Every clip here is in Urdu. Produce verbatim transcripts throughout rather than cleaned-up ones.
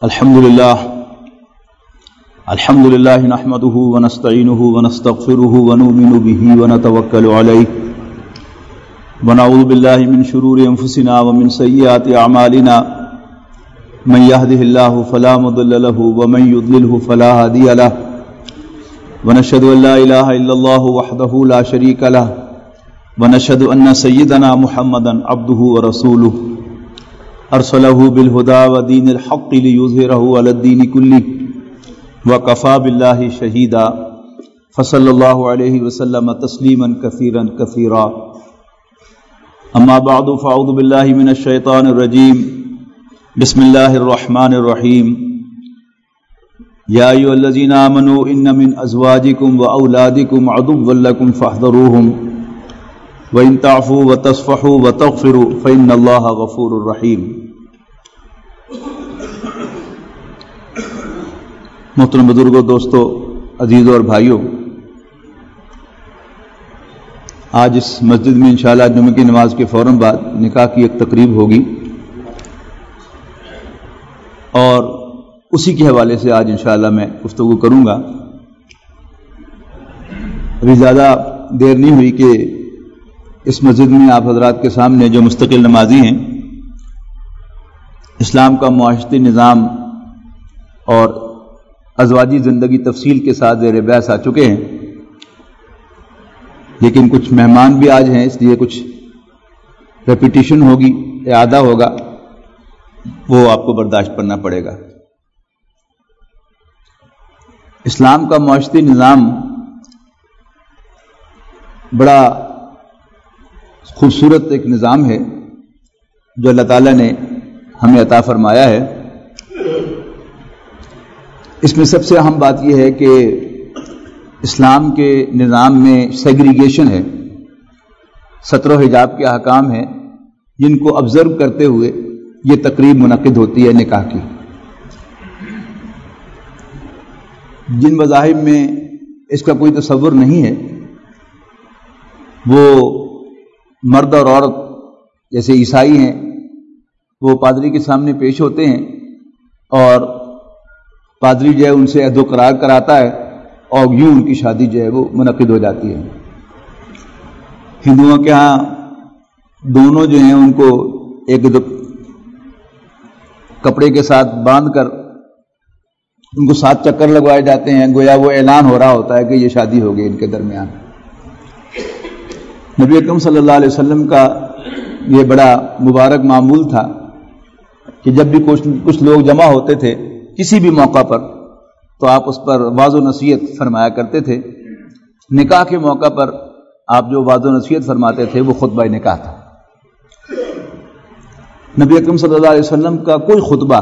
الحمد لله الحمد لله نحمده ونستعينه ونستغفره ونؤمن به ونتوكل عليه ونعوذ بالله من شرور أنفسنا ومن سيئات أعمالنا من يهده الله فلا مضل له ومن يضلله فلا هادي له ونشهد أن لا إله إلا الله وحده لا شريك له ونشهد أن سيدنا محمدا عبده ورسوله ارسلہ بالہدی ودین الحق لیظہرہ علی الدین کلہ وکفی باللہ شہیدا فصلی اللہ علیہ وسلم تسلیما کثیرا کثیرا اما بعد فاعوذ باللہ من الشیطان الرجیم بسم اللہ الرحمن الرحیم یا ایھا الذین آمنوا ان من ازواجکم واولادکم عدوا لکم فاحذروہم وَإِن تَعْفُوا وَتَصْفَحُوا وَتَغْفِرُوا فَإِنَّ اللَّهَ غَفُورٌ رَحِيمٌ۔ محترم بزرگوں، دوستو، عزیزوں اور بھائیوں، آج اس مسجد میں انشاءاللہ جمعہ کی نماز کے فوراً بعد نکاح کی ایک تقریب ہوگی اور اسی کے حوالے سے آج انشاءاللہ میں گفتگو کروں گا۔ ابھی زیادہ دیر نہیں ہوئی کہ اس مسجد میں آپ حضرات کے سامنے جو مستقل نمازی ہیں اسلام کا معاشرتی نظام اور ازواجی زندگی تفصیل کے ساتھ زیر بحث آ چکے ہیں، لیکن کچھ مہمان بھی آج ہیں، اس لیے کچھ ریپیٹیشن ہوگی، اعادہ ہوگا، وہ آپ کو برداشت کرنا پڑے گا۔ اسلام کا معاشرتی نظام بڑا خوبصورت ایک نظام ہے جو اللہ تعالیٰ نے ہمیں عطا فرمایا ہے۔ اس میں سب سے اہم بات یہ ہے کہ اسلام کے نظام میں سیگریگیشن ہے، ستر و حجاب کے احکام ہیں جن کو آبزرو کرتے ہوئے یہ تقریب منعقد ہوتی ہے نکاح کی۔ جن مذاہب میں اس کا کوئی تصور نہیں ہے وہ مرد اور عورت، جیسے عیسائی ہیں، وہ پادری کے سامنے پیش ہوتے ہیں اور پادری جو ہے ان سے عہد و قرار کراتا ہے اور یوں ان کی شادی جو ہے وہ منعقد ہو جاتی ہے۔ ہندوؤں کے ہاں دونوں جو ہیں ان کو ایک کپڑے کے ساتھ باندھ کر ان کو سات چکر لگوائے جاتے ہیں، گویا وہ اعلان ہو رہا ہوتا ہے کہ یہ شادی ہو گئی ان کے درمیان۔ نبی اکرم صلی اللہ علیہ وسلم کا یہ بڑا مبارک معمول تھا کہ جب بھی کچھ کچھ لوگ جمع ہوتے تھے کسی بھی موقع پر تو آپ اس پر واضح و نصیحت فرمایا کرتے تھے۔ نکاح کے موقع پر آپ جو واضح و نصیحت فرماتے تھے وہ خطبہ نکاح تھا۔ نبی اکرم صلی اللہ علیہ وسلم کا کوئی خطبہ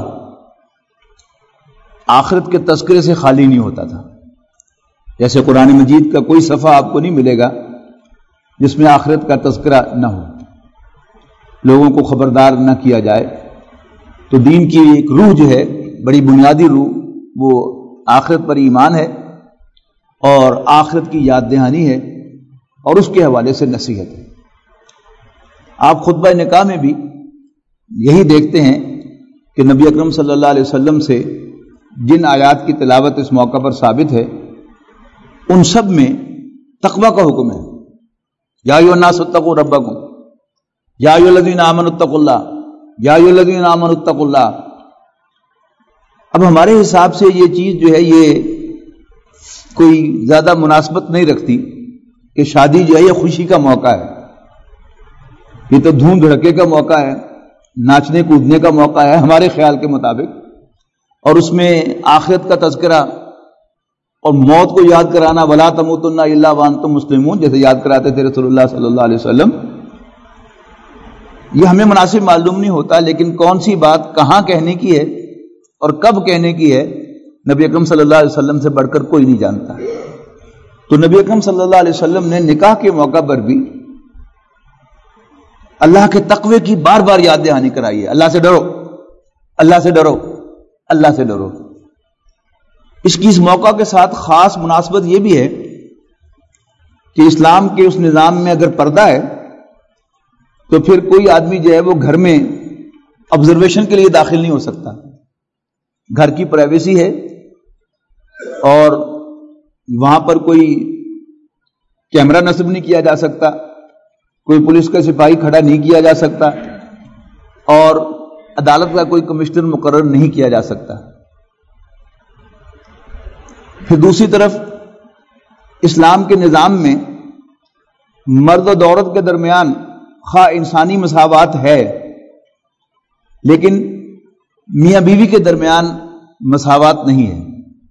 آخرت کے تذکرے سے خالی نہیں ہوتا تھا۔ جیسے قرآن مجید کا کوئی صفحہ آپ کو نہیں ملے گا جس میں آخرت کا تذکرہ نہ ہو، لوگوں کو خبردار نہ کیا جائے۔ تو دین کی ایک روح جو ہے، بڑی بنیادی روح، وہ آخرت پر ایمان ہے اور آخرت کی یاد دہانی ہے اور اس کے حوالے سے نصیحت ہے۔ آپ خطبہ نکاح میں بھی یہی دیکھتے ہیں کہ نبی اکرم صلی اللہ علیہ وسلم سے جن آیات کی تلاوت اس موقع پر ثابت ہے ان سب میں تقویٰ کا حکم ہے۔ یا ایھا الناس اتقوا ربکم، یا ایھا الذین آمنوا اتقوا اللہ، یا ایھا الذین آمنوا اتقوا اللہ۔ اب ہمارے حساب سے یہ چیز جو ہے یہ کوئی زیادہ مناسبت نہیں رکھتی کہ شادی جو ہے یہ خوشی کا موقع ہے، یہ تو دھوم دھڑکے کا موقع ہے، ناچنے کودنے کا موقع ہے ہمارے خیال کے مطابق، اور اس میں آخرت کا تذکرہ اور موت کو یاد کرانا، ولا تموتن الا وانتم مسلمون، جیسے یاد کراتے تھے رسول اللہ صلی اللہ علیہ وسلم، یہ ہمیں مناسب معلوم نہیں ہوتا۔ لیکن کون سی بات کہاں کہنے کی ہے اور کب کہنے کی ہے نبی اکرم صلی اللہ علیہ وسلم سے بڑھ کر کوئی نہیں جانتا۔ تو نبی اکرم صلی اللہ علیہ وسلم نے نکاح کے موقع پر بھی اللہ کے تقوی کی بار بار یاد دہانی کرائی ہے۔ اللہ سے ڈرو، اللہ سے ڈرو، اللہ سے ڈرو۔ اس کی اس موقع کے ساتھ خاص مناسبت یہ بھی ہے کہ اسلام کے اس نظام میں اگر پردہ ہے تو پھر کوئی آدمی جو ہے وہ گھر میں آبزرویشن کے لیے داخل نہیں ہو سکتا، گھر کی پرائیویسی ہے اور وہاں پر کوئی کیمرہ نصب نہیں کیا جا سکتا، کوئی پولیس کا سپاہی کھڑا نہیں کیا جا سکتا اور عدالت کا کوئی کمشنر مقرر نہیں کیا جا سکتا۔ پھر دوسری طرف اسلام کے نظام میں مرد و عورت کے درمیان خواہ انسانی مساوات ہے، لیکن میاں بیوی کے درمیان مساوات نہیں ہے،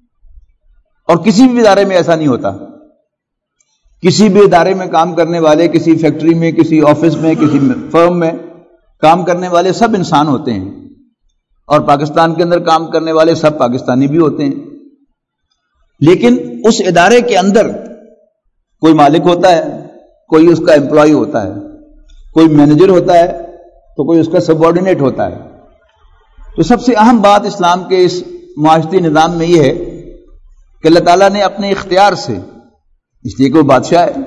اور کسی بھی ادارے میں ایسا نہیں ہوتا۔ کسی بھی ادارے میں کام کرنے والے، کسی فیکٹری میں، کسی آفس میں، کسی فرم میں کام کرنے والے سب انسان ہوتے ہیں، اور پاکستان کے اندر کام کرنے والے سب پاکستانی بھی ہوتے ہیں، لیکن اس ادارے کے اندر کوئی مالک ہوتا ہے، کوئی اس کا امپلائی ہوتا ہے، کوئی مینیجر ہوتا ہے تو کوئی اس کا سب آرڈینیٹ ہوتا ہے۔ تو سب سے اہم بات اسلام کے اس معاشرتی نظام میں یہ ہے کہ اللہ تعالیٰ نے اپنے اختیار سے، اس لیے کہ وہ بادشاہ ہے،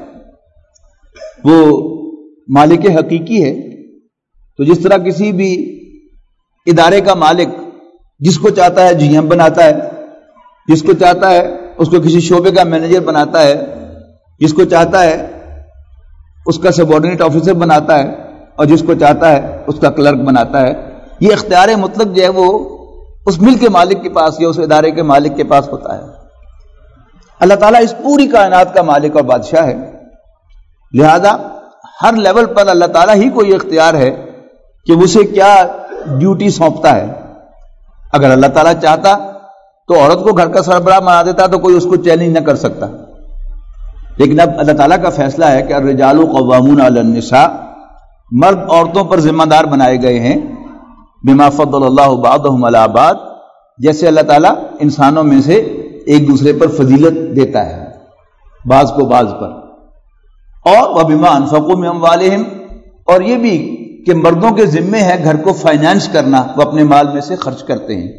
وہ مالک حقیقی ہے، تو جس طرح کسی بھی ادارے کا مالک جس کو چاہتا ہے جی ایم بناتا ہے، جس کو چاہتا ہے اس کو کسی شعبے کا مینیجر بناتا ہے، جس کو چاہتا ہے اس کا سب آرڈینیٹ آفیسر بناتا ہے، اور جس کو چاہتا ہے اس کا کلرک بناتا ہے، یہ اختیار مطلق جو ہے وہ اس ملک کے مالک کے پاس یا اس ادارے کے مالک کے پاس ہوتا ہے۔ اللہ تعالیٰ اس پوری کائنات کا مالک اور بادشاہ ہے، لہذا ہر لیول پر اللہ تعالیٰ ہی کو یہ اختیار ہے کہ اسے کیا ڈیوٹی سونپتا ہے۔ اگر اللہ تعالیٰ چاہتا تو عورت کو گھر کا سربراہ بنا دیتا تو کوئی اس کو چیلنج نہ کر سکتا، لیکن اب اللہ تعالیٰ کا فیصلہ ہے کہ الرجال قوامون علی النساء، مرد عورتوں پر ذمہ دار بنائے گئے ہیں، بما فضل اللہ بعضهم علی بعض، جیسے اللہ تعالیٰ انسانوں میں سے ایک دوسرے پر فضیلت دیتا ہے، بعض کو بعض پر، اور وبما انفقوا من اموالہم، اور یہ بھی کہ مردوں کے ذمے ہے گھر کو فائنانس کرنا، وہ اپنے مال میں سے خرچ کرتے ہیں۔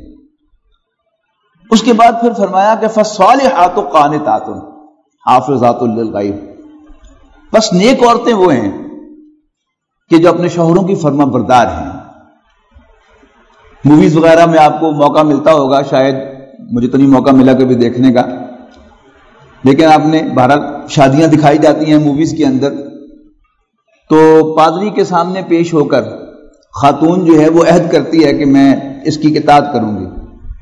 اس کے بعد پھر فرمایا کہ فالصالحات قانتات حافظات للغیب، بس نیک عورتیں وہ ہیں کہ جو اپنے شوہروں کی فرما بردار ہیں۔ موویز وغیرہ میں آپ کو موقع ملتا ہوگا، شاید مجھے تو نہیں موقع ملا کبھی دیکھنے کا، لیکن آپ نے بہرحال شادیاں دکھائی جاتی ہیں موویز کے اندر، تو پادری کے سامنے پیش ہو کر خاتون جو ہے وہ عہد کرتی ہے کہ میں اس کی اطاعت کروں گی۔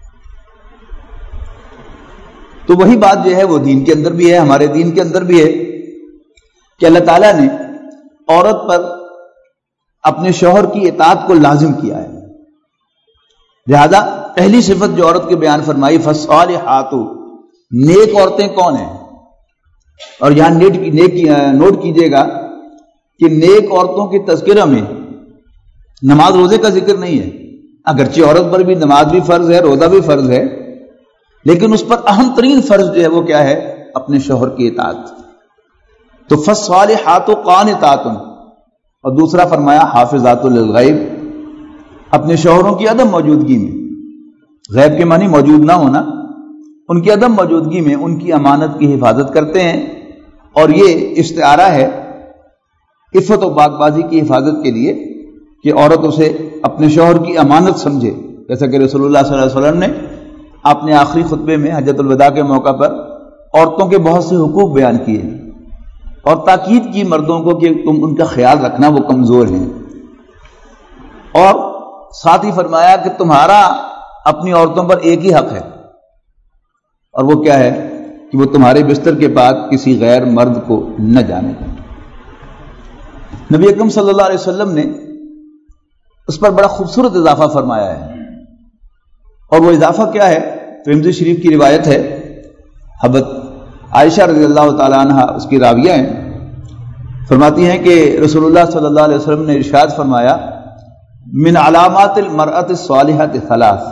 تو وہی بات جو ہے وہ دین کے اندر بھی ہے، ہمارے دین کے اندر بھی ہے کہ اللہ تعالیٰ نے عورت پر اپنے شوہر کی اطاعت کو لازم کیا ہے، لہذا پہلی صفت جو عورت کی بیان فرمائی فالصالحات، نیک عورتیں کون ہیں؟ اور یہاں نیٹ نیک نوٹ کیجئے گا کہ نیک عورتوں کی تذکرہ میں نماز روزے کا ذکر نہیں ہے، اگرچہ عورت پر بھی نماز بھی فرض ہے، روزہ بھی فرض ہے، لیکن اس پر اہم ترین فرض جو ہے وہ کیا ہے؟ اپنے شوہر کی اطاعت۔ تو فالصالحات قانتات، اور دوسرا فرمایا حافظات للغیب، اپنے شوہروں کی عدم موجودگی میں، غیب کے معنی موجود نہ ہونا، ان کی عدم موجودگی میں ان کی امانت کی حفاظت کرتے ہیں، اور یہ استعارہ ہے عفت و پاک بازی کی حفاظت کے لیے کہ عورت اسے اپنے شوہر کی امانت سمجھے، جیسا کہ رسول اللہ صلی اللہ علیہ وسلم نے اپنے آخری خطبے میں حجۃ الوداع کے موقع پر عورتوں کے بہت سے حقوق بیان کیے اور تاکید کی مردوں کو کہ تم ان کا خیال رکھنا، وہ کمزور ہیں، اور ساتھ ہی فرمایا کہ تمہارا اپنی عورتوں پر ایک ہی حق ہے، اور وہ کیا ہے کہ وہ تمہارے بستر کے بعد کسی غیر مرد کو نہ جانے دیں۔ نبی اکرم صلی اللہ علیہ وسلم نے اس پر بڑا خوبصورت اضافہ فرمایا ہے، اور وہ اضافہ کیا ہے؟ ترمذی شریف کی روایت ہے، حضرت عائشہ رضی اللہ تعالی عنہ اس کی راویہ ہیں، فرماتی ہیں کہ رسول اللہ صلی اللہ علیہ وسلم نے ارشاد فرمایا من علامات المرأة الصالحة ثلاث،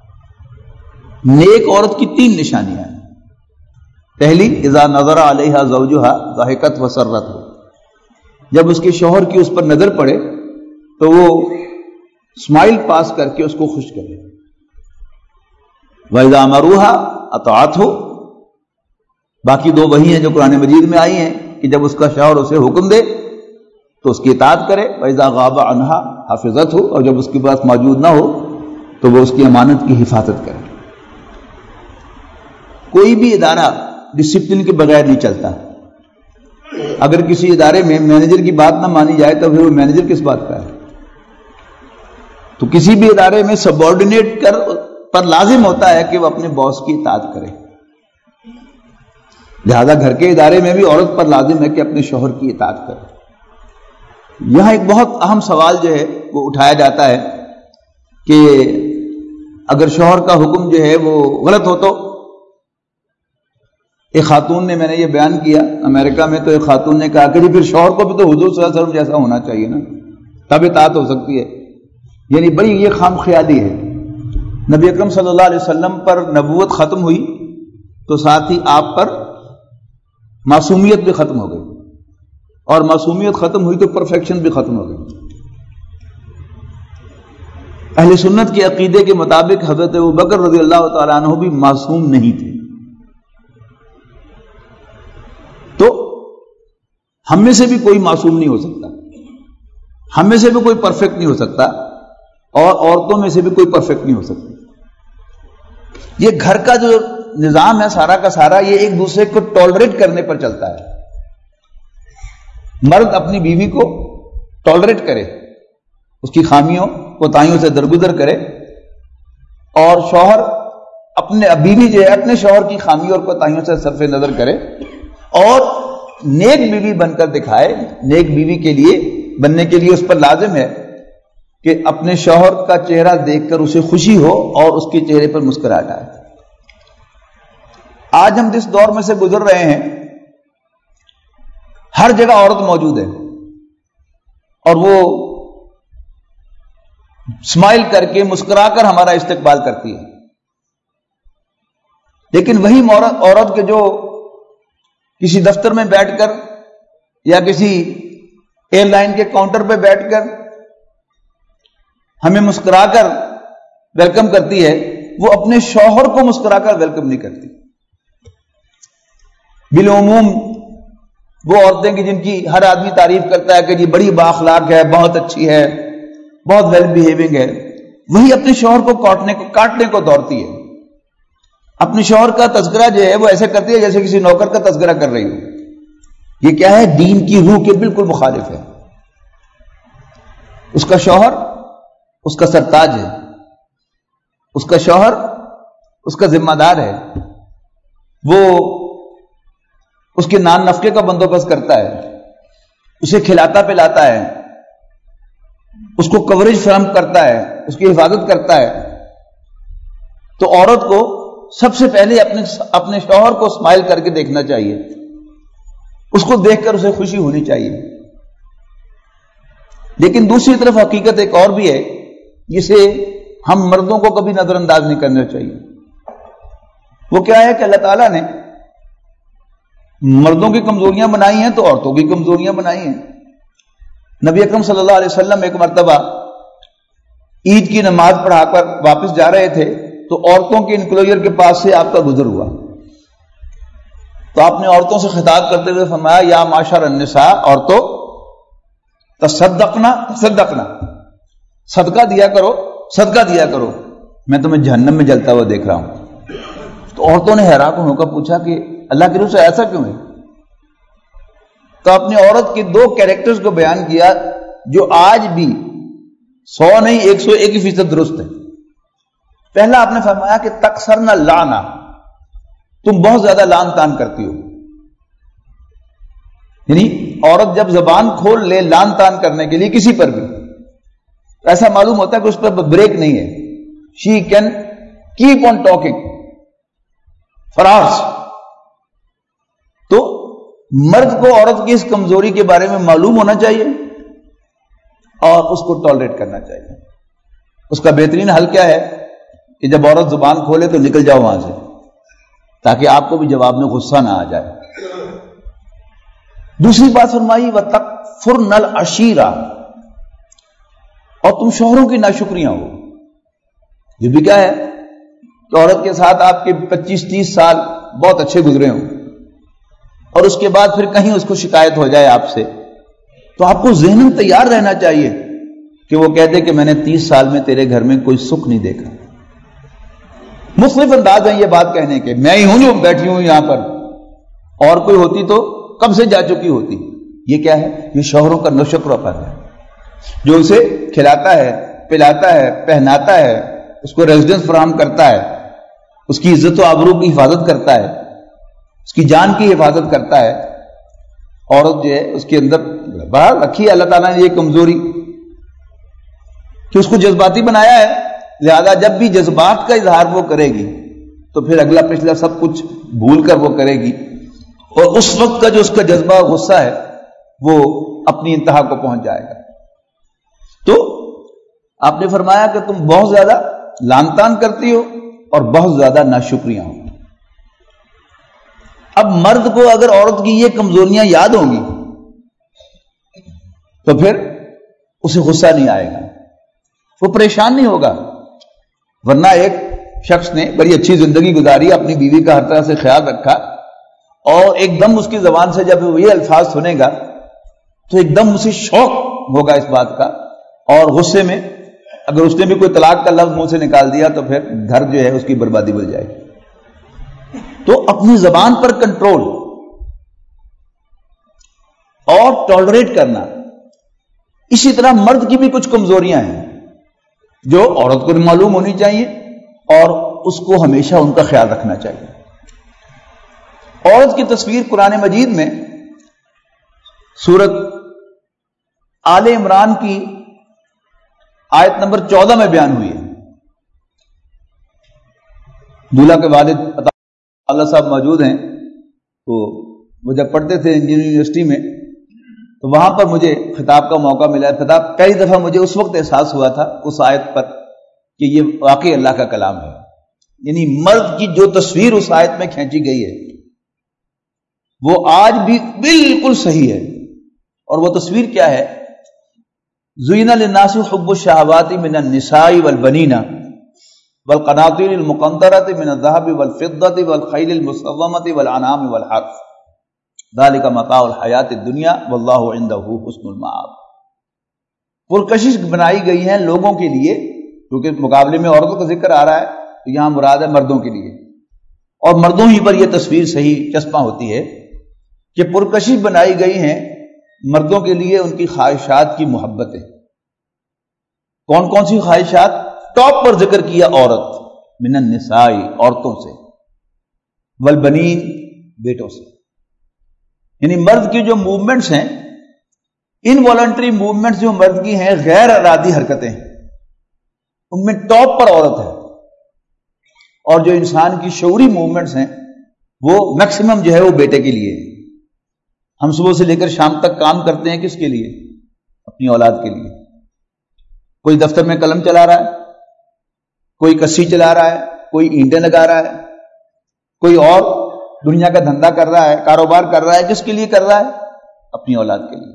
نیک عورت کی تین نشانیاں ہیں۔ پہلی اذا نظر علیہا زوجہا ضحکت وسرت، جب اس کے شوہر کی اس پر نظر پڑے تو وہ اسمائل پاس کر کے اس کو خوش کرے۔ وَإِذَا أَمَرُوهَا أَطَاعَتْهُ، باقی دو وہی ہیں جو قرآن مجید میں آئی ہیں کہ جب اس کا شوہر اسے حکم دے تو اس کی اطاعت کرے، وَإِذَا غَابَ عَنْهَا حَفِظَتْهُ، اور جب اس کے پاس موجود نہ ہو تو وہ اس کی امانت کی حفاظت کرے۔ کوئی بھی ادارہ ڈسپلن کے بغیر نہیں چلتا. اگر کسی ادارے میں مینیجر کی بات نہ مانی جائے تو پھر وہ مینیجر کس بات کا ہے؟ تو کسی بھی ادارے میں سبارڈینیٹ کر پر لازم ہوتا ہے کہ وہ اپنے باس کی اطاعت کرے. لہذا گھر کے ادارے میں بھی عورت پر لازم ہے کہ اپنے شوہر کی اطاعت کرے. یہاں ایک بہت اہم سوال جو ہے وہ اٹھایا جاتا ہے کہ اگر شوہر کا حکم جو ہے وہ غلط ہو تو. ایک خاتون نے، میں نے یہ بیان کیا امریکہ میں، تو ایک خاتون نے کہا کہ جی پھر شوہر کو بھی تو حضور صلی اللہ علیہ وسلم جیسا ہونا چاہیے نا، تب اطاعت ہو سکتی ہے. یعنی بڑی یہ خام خیالی ہے. نبی اکرم صلی اللہ علیہ وسلم پر نبوت ختم ہوئی تو ساتھ ہی آپ پر معصومیت بھی ختم ہو گئی، اور معصومیت ختم ہوئی تو پرفیکشن بھی ختم ہو گئی. اہل سنت کے عقیدے کے مطابق حضرت ابوبکر رضی اللہ تعالیٰ عنہ بھی معصوم نہیں تھے. تو ہم میں سے بھی کوئی معصوم نہیں ہو سکتا، ہم میں سے بھی کوئی پرفیکٹ نہیں ہو سکتا، اور عورتوں میں سے بھی کوئی پرفیکٹ نہیں ہو سکتی. یہ گھر کا جو نظام ہے سارا کا سارا، یہ ایک دوسرے کو ٹالریٹ کرنے پر چلتا ہے. مرد اپنی بیوی کو ٹالریٹ کرے، اس کی خامیوں کوتاہیوں سے درگزر کرے، اور شوہر اپنے بیوی جو ہے اپنے شوہر کی خامیوں اور کوتاہیوں سے صرف نظر کرے، اور نیک بیوی بن کر دکھائے. نیک بیوی کے لیے بننے کے لیے اس پر لازم ہے کہ اپنے شوہر کا چہرہ دیکھ کر اسے خوشی ہو اور اس کے چہرے پر مسکراہٹ آئے. آج ہم جس دور میں سے گزر رہے ہیں، ہر جگہ عورت موجود ہے، اور وہ اسمائل کر کے مسکرا کر ہمارا استقبال کرتی ہے. لیکن وہی عورت کے جو کسی دفتر میں بیٹھ کر یا کسی ایئر لائن کے کاؤنٹر پہ بیٹھ کر ہمیں مسکرا کر ویلکم کرتی ہے، وہ اپنے شوہر کو مسکرا کر ویلکم نہیں کرتی. بالعموم وہ عورتیں کہ جن کی ہر آدمی تعریف کرتا ہے کہ جی بڑی بااخلاق ہے، بہت اچھی ہے، بہت ویل بیہیونگ ہے، وہی اپنے شوہر کو کاٹنے کو کاٹنے کو دوڑتی ہے. اپنے شوہر کا تذکرہ جو ہے وہ ایسے کرتی ہے جیسے کسی نوکر کا تذکرہ کر رہی ہو. یہ کیا ہے؟ دین کی روح کے بالکل مخالف ہے. اس کا شوہر اس کا سرتاج ہے، اس کا شوہر اس کا ذمہ دار ہے، وہ اس کے نان نفقے کا بندوبست کرتا ہے، اسے کھلاتا پلاتا ہے، اس کو کوریج فراہم کرتا ہے، اس کی حفاظت کرتا ہے. تو عورت کو سب سے پہلے اپنے اپنے شوہر کو اسمائل کر کے دیکھنا چاہیے، اس کو دیکھ کر اسے خوشی ہونی چاہیے. لیکن دوسری طرف حقیقت ایک اور بھی ہے جسے ہم مردوں کو کبھی نظر انداز نہیں کرنا چاہیے. وہ کیا ہے کہ اللہ تعالیٰ نے مردوں کی کمزوریاں بنائی ہیں تو عورتوں کی کمزوریاں بنائی ہیں. نبی اکرم صلی اللہ علیہ وسلم ایک مرتبہ عید کی نماز پڑھا کر واپس جا رہے تھے تو عورتوں کے انکلوجر کے پاس سے آپ کا گزر ہوا. تو آپ نے عورتوں سے خطاب کرتے ہوئے فرمایا یا معاشر النساء، عورتوں تصدقنا تصدقنا، صدقہ دیا کرو صدقہ دیا کرو، میں تمہیں جہنم میں جلتا ہوا دیکھ رہا ہوں. تو عورتوں نے حیران ہو کر پوچھا کہ اللہ کے رسول ایسا کیوں ہے؟ تو اپنی عورت کے دو کیریکٹرز کو بیان کیا جو آج بھی سو نہیں ایک سو ایک فیصد درست ہے. پہلا آپ نے فرمایا کہ تکثرنا لانا، تم بہت زیادہ لان تان کرتی ہو. یعنی عورت جب زبان کھول لے لان تان کرنے کے لیے کسی پر بھی، ایسا معلوم ہوتا ہے کہ اس پر بریک نہیں ہے. She can keep on talking for hours. تو مرد کو عورت کی اس کمزوری کے بارے میں معلوم ہونا چاہیے اور اس کو ٹالریٹ کرنا چاہیے. اس کا بہترین حل کیا ہے کہ جب عورت زبان کھولے تو نکل جاؤ وہاں سے، تاکہ آپ کو بھی جواب میں غصہ نہ آ جائے. دوسری بات فرمائی وَتَكْفُرْنَ الْعَشِيرَ، اور تم شوہروں کی ناشکریاں ہو. یہ بھی کیا ہے کہ عورت کے ساتھ آپ کے پچیس تیس سال بہت اچھے گزرے ہوں اور اس کے بعد پھر کہیں اس کو شکایت ہو جائے آپ سے، تو آپ کو ذہناً تیار رہنا چاہیے کہ وہ کہتے کہ میں نے تیس سال میں تیرے گھر میں کوئی سکھ نہیں دیکھا. مختلف انداز ہیں یہ بات کہنے کے. میں ہی ہوں جو بیٹھی ہوں یہاں پر, اور کوئی ہوتی تو کب سے جا چکی ہوتی. یہ کیا ہے؟ یہ شوہروں کا نشکر و فضل ہے, جو اسے کھلاتا ہے, پلاتا ہے, پہناتا ہے, اس کو ریزیڈنس فراہم کرتا ہے, اس کی عزت و آبرو کی حفاظت کرتا ہے, اس کی جان کی حفاظت کرتا ہے. عورت جو ہے اس کے اندر باہر رکھی ہے اللہ تعالیٰ نے یہ کمزوری کہ اس کو جذباتی بنایا ہے, لہذا جب بھی جذبات کا اظہار وہ کرے گی تو پھر اگلا پچھلا سب کچھ بھول کر وہ کرے گی, اور اس وقت کا جو اس کا جذبہ غصہ ہے وہ اپنی انتہا کو پہنچ جائے گا. تو آپ نے فرمایا کہ تم بہت زیادہ لان تان کرتی ہو اور بہت زیادہ ناشکریاں ہو. اب مرد کو اگر عورت کی یہ کمزوریاں یاد ہوں گی تو پھر اسے غصہ نہیں آئے گا, وہ پریشان نہیں ہوگا. ورنہ ایک شخص نے بڑی اچھی زندگی گزاری, اپنی بیوی کا ہر طرح سے خیال رکھا, اور ایک دم اس کی زبان سے جب وہ یہ الفاظ سنے گا تو ایک دم اسے شوق ہوگا اس بات کا, اور غصے میں اگر اس نے بھی کوئی طلاق کا لفظ منہ سے نکال دیا تو پھر گھر جو ہے اس کی بربادی بن جائے گی. تو اپنی زبان پر کنٹرول اور ٹالریٹ کرنا. اسی طرح مرد کی بھی کچھ کمزوریاں ہیں جو عورت کو معلوم ہونی چاہیے, اور اس کو ہمیشہ ان کا خیال رکھنا چاہیے. عورت کی تصویر قرآن مجید میں سورت آل عمران کی آیت نمبر چودہ میں بیان ہوئی ہے. دولہا کے والد اللہ صاحب موجود ہیں, تو وہ جب پڑھتے تھے انجینئرنگ یونیورسٹی میں تو وہاں پر مجھے خطاب کا موقع ملا. خطاب پہلی دفعہ مجھے اس وقت احساس ہوا تھا اس آیت پر کہ یہ واقعی اللہ کا کلام ہے. یعنی مرد کی جو تصویر اس آیت میں کھینچی گئی ہے وہ آج بھی بالکل صحیح ہے. اور وہ تصویر کیا ہے؟ زُيِّنَ لِلنَّاسِ حُبُّ الشَّهَوَاتِ مِنَ النِّسَاءِ وَالْبَنِينَ وَالْقَنَاطِيرِ الْمُقَنطَرَةِ مِنَ الذَّهَبِ وَالْفِضَّةِ وَالْخَيْلِ الْمُسَوَّمَةِ وَالْأَنْعَامِ وَالْحَرْثِ ذَلِكَ مَتَاعُ الْحَيَاةِ الدُّنْيَا وَاللَّهُ عِندَهُ حُسْنُ الْمَآبِ. پرکشش بنائی گئی ہیں لوگوں کے لیے, کیونکہ مقابلے میں عورتوں کا ذکر آ رہا ہے تو یہاں مراد ہے مردوں کے لیے, اور مردوں ہی پر یہ تصویر صحیح چسپاں ہوتی ہے کہ پرکشش بنائی گئی ہیں مردوں کے لیے ان کی خواہشات کی محبتیں. کون کون سی خواہشات؟ ٹاپ پر ذکر کیا عورت, من النساء عورتوں سے, والبنین بیٹوں سے. یعنی مرد کی جو موومنٹس ہیں, انوالنٹری موومنٹس جو مرد کی ہیں, غیر ارادی حرکتیں, ان میں ٹاپ پر عورت ہے. اور جو انسان کی شعوری موومنٹس ہیں وہ میکسیمم جو ہے وہ بیٹے کے لیے. ہم صبح سے لے کر شام تک کام کرتے ہیں کس کے لیے؟ اپنی اولاد کے لیے. کوئی دفتر میں قلم چلا رہا ہے, کوئی کسی چلا رہا ہے, کوئی اینٹیں لگا رہا ہے, کوئی اور دنیا کا دھندا کر رہا ہے, کاروبار کر رہا ہے. کس کے لیے کر رہا ہے؟ اپنی اولاد کے لیے.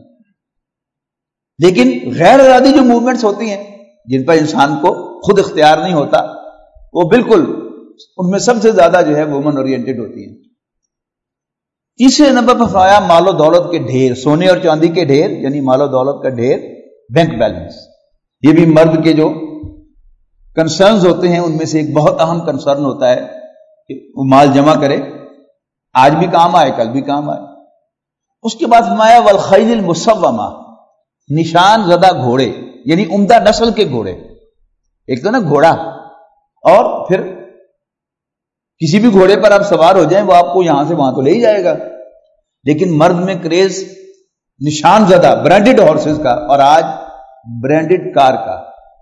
لیکن غیر ارادی جو موومنٹس ہوتی ہیں جن پر انسان کو خود اختیار نہیں ہوتا, وہ بالکل ان میں سب سے زیادہ جو ہے وومن اورینٹڈ ہوتی ہیں. تیسرے نمبر پر فرمایا مال و دولت کے ڈھیر, سونے اور چاندی کے ڈھیر, یعنی مال و دولت کا ڈھیر, بینک بیلنس. یہ بھی مرد کے جو کنسرنز ہوتے ہیں ان میں سے ایک بہت اہم کنسرن ہوتا ہے کہ وہ مال جمع کرے, آج بھی کام آئے کل بھی کام آئے. اس کے بعد فرمایا والخیل المسومہ, نشان زدہ گھوڑے, یعنی عمدہ نسل کے گھوڑے. ایک تو نا گھوڑا, اور پھر کسی بھی گھوڑے پر آپ سوار ہو جائیں وہ آپ کو یہاں سے وہاں تو لے ہی جائے گا, لیکن مرد میں کریز نشان زدہ برانڈڈ ہارسز کا, اور آج برانڈڈ کار کا.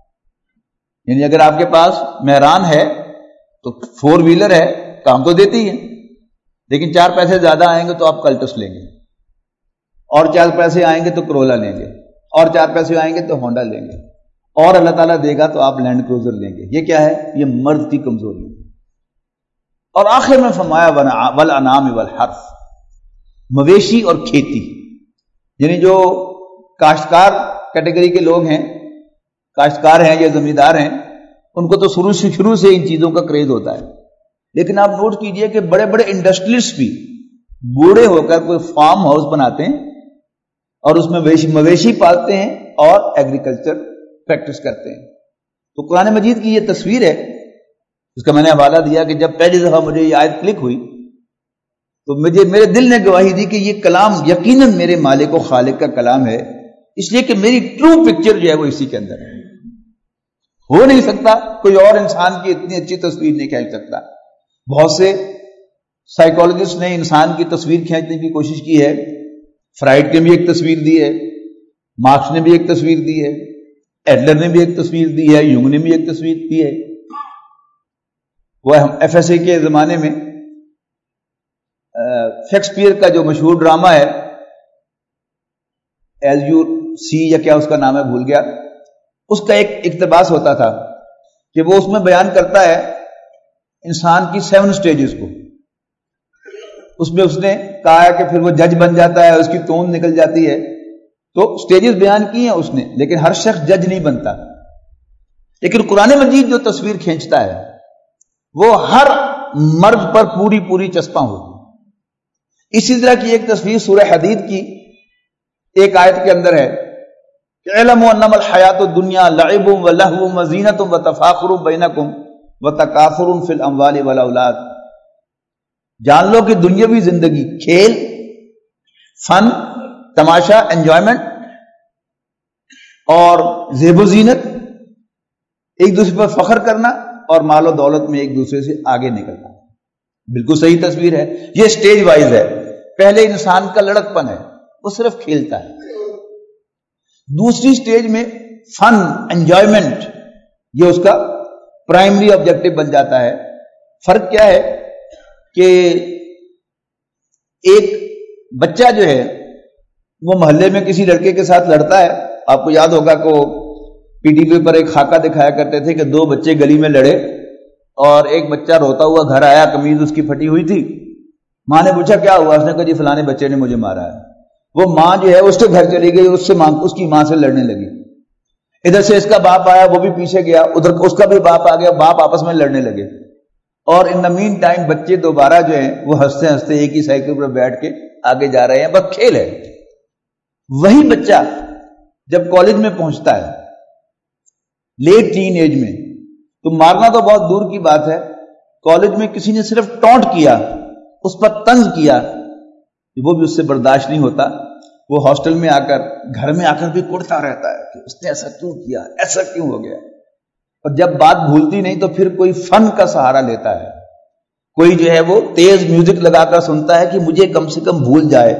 یعنی اگر آپ کے پاس مہران ہے تو فور ویلر ہے, کام تو دیتی ہے, لیکن چار پیسے زیادہ آئیں گے تو آپ کلٹس لیں گے, اور چار پیسے آئیں گے تو کرولا لیں گے, اور چار پیسے آئیں گے تو ہونڈا لیں گے, اور اللہ تعالیٰ دے گا تو آپ لینڈ کروزر لیں گے. یہ کیا ہے؟ یہ مرد کی کمزوری ہے. اور آخر میں فرمایا والانعام والحرث, مویشی اور کھیتی. یعنی جو کاشتکار کیٹیگری کے لوگ ہیں, کاشتکار ہیں یا زمیندار ہیں, ان کو تو شروع سے شروع سے ان چیزوں کا کریز ہوتا ہے. لیکن آپ نوٹ کیجئے کہ بڑے بڑے انڈسٹریلسٹ بھی بوڑھے ہو کر کوئی فارم ہاؤس بناتے ہیں اور اس میں مویشی پالتے ہیں اور ایگریکلچر پریکٹس کرتے ہیں. تو قرآن مجید کی یہ تصویر ہے اس کا میں نے حوالہ دیا کہ جب پہلی دفعہ مجھے یہ آیت کلک ہوئی تو مجھے میرے دل نے گواہی دی کہ یہ کلام یقیناً میرے مالک و خالق کا کلام ہے، اس لیے کہ میری ٹرو پکچر جو ہے وہ اسی کے اندر ہے. ہو نہیں سکتا کوئی اور انسان کی اتنی اچھی تصویر نہیں کھینچ سکتا. بہت سے سائیکالوجسٹ نے انسان کی تصویر کھینچنے کی کوشش کی ہے. فرائڈ نے بھی ایک تصویر دی ہے، مارکس نے بھی ایک تصویر دی ہے، ایڈلر نے بھی ایک تصویر دی ہے، یونگ نے بھی ایک تصویر دی ہے. وہ ایف ایس اے کے زمانے میں شیکسپیئر کا جو مشہور ڈرامہ ہے ایز یو سی یا کیا اس کا نام ہے بھول گیا، اس کا ایک اقتباس ہوتا تھا کہ وہ اس میں بیان کرتا ہے انسان کی سیون سٹیجز کو. اس میں اس نے کہا ہے کہ پھر وہ جج بن جاتا ہے، اس کی توند نکل جاتی ہے. تو سٹیجز بیان کی ہیں اس نے، لیکن ہر شخص جج نہیں بنتا. لیکن قرآن مجید جو تصویر کھینچتا ہے وہ ہر مرد پر پوری پوری چسپاں ہوتی. اسی طرح کی ایک تصویر سورہ حدید کی ایک آیت کے اندر ہے کہ اعلموا انما الحیات الدنیا لعب و لہو و زینت و تفاخر بینکم و تکاثر فی الاموال والاولاد. جان لو کہ دنیاوی زندگی کھیل، فن، تماشا، انجوائمنٹ اور زیب و زینت، ایک دوسرے پر فخر کرنا اور مال و دولت میں ایک دوسرے سے آگے نکلنا. بالکل صحیح تصویر ہے. یہ سٹیج وائز ہے. پہلے انسان کا لڑک پن ہے، وہ صرف کھیلتا ہے. دوسری سٹیج میں فن، انجوائمنٹ، یہ اس کا پرائمری آبجیکٹو بن جاتا ہے. فرق کیا ہے کہ ایک بچہ جو ہے وہ محلے میں کسی لڑکے کے ساتھ لڑتا ہے. آپ کو یاد ہوگا کہ پی ٹی وی پر ایک خاکہ دکھایا کرتے تھے کہ دو بچے گلی میں لڑے اور ایک بچہ روتا ہوا گھر آیا، قمیض اس کی پھٹی ہوئی تھی. ماں نے پوچھا کیا ہوا؟ اس نے کہا جی فلانے بچے نے مجھے مارا ہے. وہ ماں جو ہے اس کے گھر چلی گئی، اس سے ماں اس کی ماں سے لڑنے لگی. ادھر سے اس کا باپ آیا، وہ بھی پیچھے گیا، ادھر اس کا بھی باپ آ گیا، باپ آپس میں لڑنے لگے. اور ان دا مین ٹائم بچے دوبارہ جو ہیں وہ ہنستے ہنستے ایک ہی سائیکل پر بیٹھ کے آگے جا رہے ہیں. بس کھیل ہے. وہی بچہ جب کالج میں پہنچتا ہے لیٹ ٹین ایج میں، تو مارنا تو بہت دور کی بات ہے، کالج میں کسی نے صرف ٹونٹ کیا، اس پر طنز کیا، وہ بھی اس سے برداشت نہیں ہوتا. وہ ہاسٹل میں آ کر، گھر میں آ کر بھی کڑتا رہتا ہے کہ اس نے ایسا کیوں کیا، ایسا کیوں ہو گیا. اور جب بات بھولتی نہیں تو پھر کوئی فن کا سہارا لیتا ہے. کوئی جو ہے وہ تیز میوزک لگا کر سنتا ہے کہ مجھے کم سے کم بھول جائے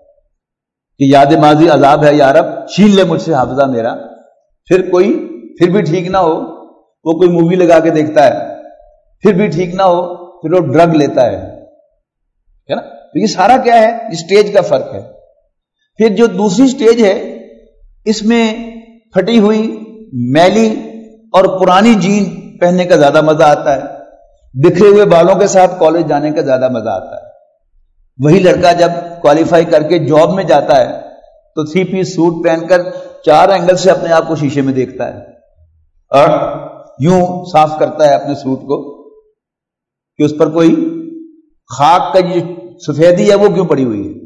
کہ یاد ماضی عذاب ہے یا رب، چھین لے مجھ سے حافظہ میرا. پھر کوئی پھر بھی ٹھیک نہ ہو، وہ کوئی مووی لگا کے دیکھتا ہے، پھر بھی ٹھیک نہ ہو، پھر وہ ڈرگ لیتا ہے. ہے نا؟ تو یہ سارا کیا ہے؟ اسٹیج کا فرق ہے. پھر جو دوسری سٹیج ہے اس میں پھٹی ہوئی، میلی اور پرانی جین پہننے کا زیادہ مزہ آتا ہے. بکھرے ہوئے بالوں کے ساتھ کالج جانے کا زیادہ مزہ آتا ہے. وہی لڑکا جب کوالیفائی کر کے جاب میں جاتا ہے تو تھری پیس سوٹ پہن کر چار اینگل سے اپنے آپ کو شیشے میں دیکھتا ہے اور یوں صاف کرتا ہے اپنے سوٹ کو کہ اس پر کوئی خاک کا جو سفیدی ہے وہ کیوں پڑی ہوئی ہے.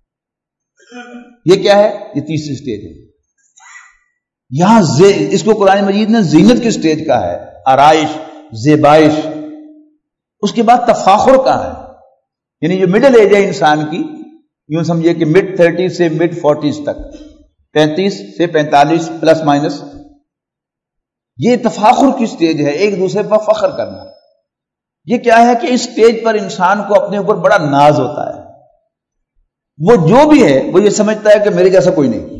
یہ کیا ہے؟ یہ تیسری سٹیج ہے. یہاں اس کو قرآن مجید نے زینت کی سٹیج کہا ہے، آرائش، زیبائش. اس کے بعد تفاخر کہا ہے، یعنی جو مڈل ایج ہے انسان کی، یوں سمجھے کہ مڈ تھرٹیز سے مڈ فورٹیز تک، پینتیس سے پینتالیس پلس مائنس، یہ تفاخر کی سٹیج ہے، ایک دوسرے پر فخر کرنا. یہ کیا ہے کہ اس سٹیج پر انسان کو اپنے اوپر بڑا ناز ہوتا ہے. وہ جو بھی ہے وہ یہ سمجھتا ہے کہ میرے جیسا کوئی نہیں.